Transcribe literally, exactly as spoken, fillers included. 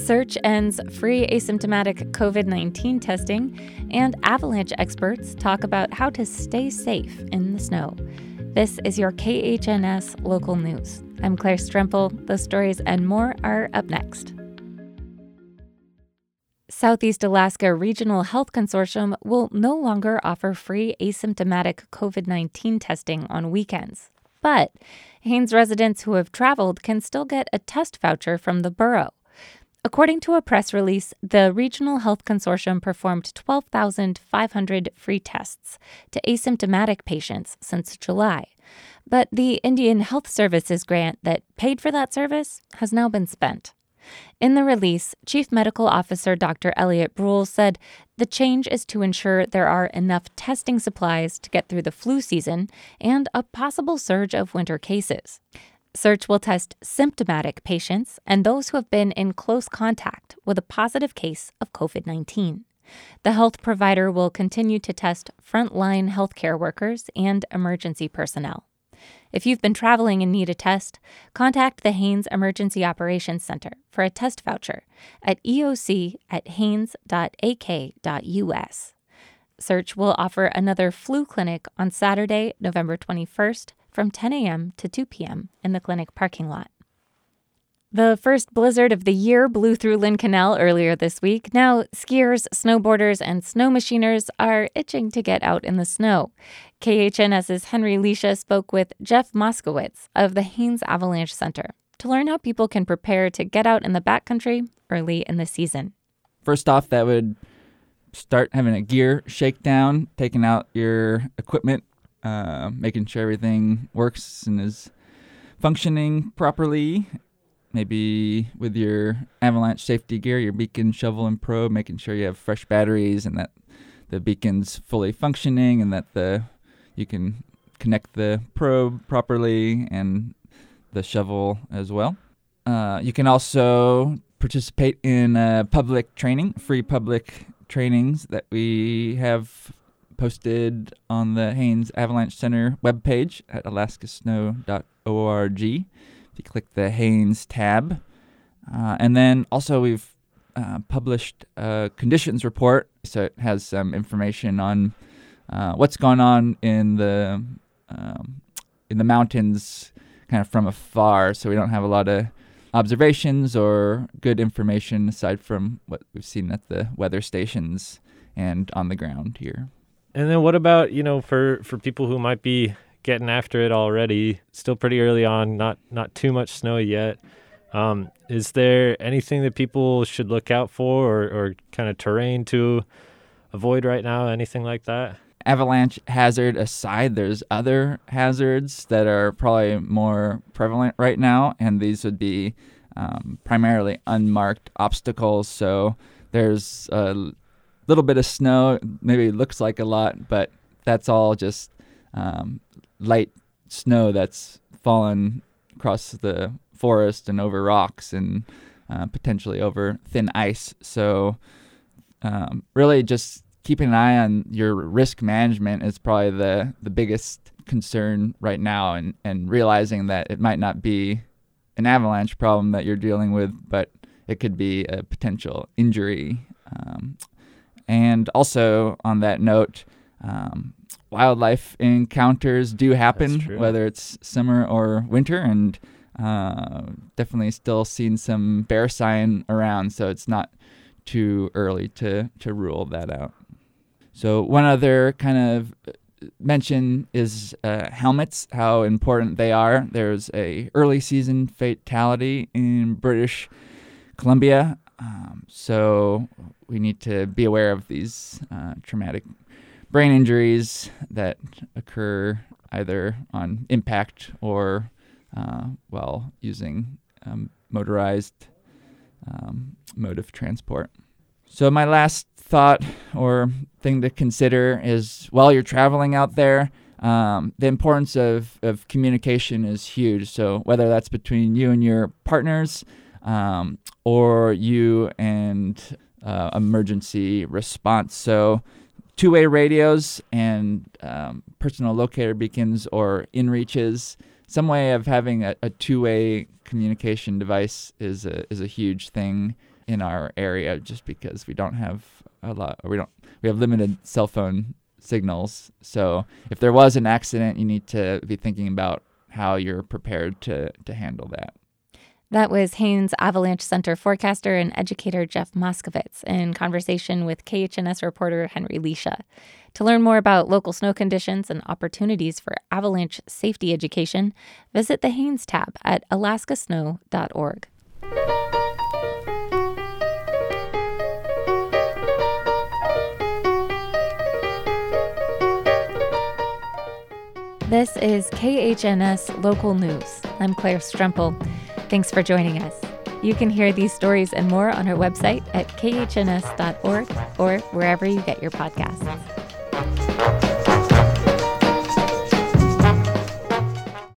Search ends free asymptomatic covid nineteen testing, and avalanche experts talk about how to stay safe in the snow. This is your K H N S Local News. I'm Claire Strempel. Those stories and more are up next. Southeast Alaska Regional Health Consortium will no longer offer free asymptomatic covid nineteen testing on weekends. But Haines residents who have traveled can still get a test voucher from the borough. According to a press release, the Regional Health Consortium performed twelve thousand five hundred free tests to asymptomatic patients since July. But the Indian Health Services grant that paid for that service has now been spent. In the release, Chief Medical Officer Doctor Elliot Bruhl said the change is to ensure there are enough testing supplies to get through the flu season and a possible surge of winter cases. Search will test symptomatic patients and those who have been in close contact with a positive case of covid nineteen. The health provider will continue to test frontline healthcare workers and emergency personnel. If you've been traveling and need a test, contact the Haines Emergency Operations Center for a test voucher at E O C at haines dot a k dot u s. Search will offer another flu clinic on Saturday, November twenty-first, from ten a.m. to two p.m. in the clinic parking lot. The first blizzard of the year blew through Lynn Canal earlier this week. Now, skiers, snowboarders, and snow machiners are itching to get out in the snow. KHNS's Henry Leisha spoke with Jeff Moskowitz of the Haines Avalanche Center to learn how people can prepare to get out in the backcountry early in the season. First off, that would start having a gear shakedown, taking out your equipment, uh, making sure everything works and is functioning properly. Maybe with your avalanche safety gear, your beacon, shovel, and probe, making sure you have fresh batteries and that the beacon's fully functioning and that the you can connect the probe properly and the shovel as well. Uh, you can also participate in uh, public training, free public trainings that we have posted on the Haines Avalanche Center webpage at alaska snow dot org. If you click the Haines tab. Uh, and then also we've uh, published a conditions report, so it has some information on uh, what's going on in the um, in the mountains kind of from afar, so we don't have a lot of observations or good information aside from what we've seen at the weather stations and on the ground here. And then what about, you know, for, for people who might be getting after it already, still pretty early on, not not too much snow yet. Um, is there anything that people should look out for or, or kind of terrain to avoid right now, anything like that? Avalanche hazard aside, there's other hazards that are probably more prevalent right now, and these would be um, primarily unmarked obstacles. So there's a little bit of snow, maybe it looks like a lot, but that's all just um, light snow that's fallen across the forest and over rocks and uh, potentially over thin ice. So um, really just keeping an eye on your risk management is probably the, the biggest concern right now, and, and realizing that it might not be an avalanche problem that you're dealing with, but it could be a potential injury. Um, and also on that note, um, wildlife encounters do happen, whether it's summer or winter, and uh, definitely still seeing some bear sign around, so it's not too early to, to rule that out. So one other kind of mention is uh, helmets, how important they are. There's a early season fatality in British Columbia, um, so we need to be aware of these uh, traumatic brain injuries that occur either on impact or uh, while using um, motorized um, mode of transport. So my last thought or thing to consider is while you're traveling out there, um, the importance of, of communication is huge. So whether that's between you and your partners um, or you and uh, emergency response. So two-way radios and um, personal locator beacons or inReaches, some way of having a, a two-way communication device is a, is a huge thing. in our area just because we don't have a lot, or we don't, we have limited cell phone signals. So if there was an accident, you need to be thinking about how you're prepared to, to handle that. That was Haines Avalanche Center forecaster and educator Jeff Moskowitz in conversation with K H N S reporter Henry Lisha. To learn more about local snow conditions and opportunities for avalanche safety education, visit the Haines tab at alaska snow dot org. This is K H N S Local News. I'm Claire Strempel. Thanks for joining us. You can hear these stories and more on our website at k h n s dot org or wherever you get your podcasts.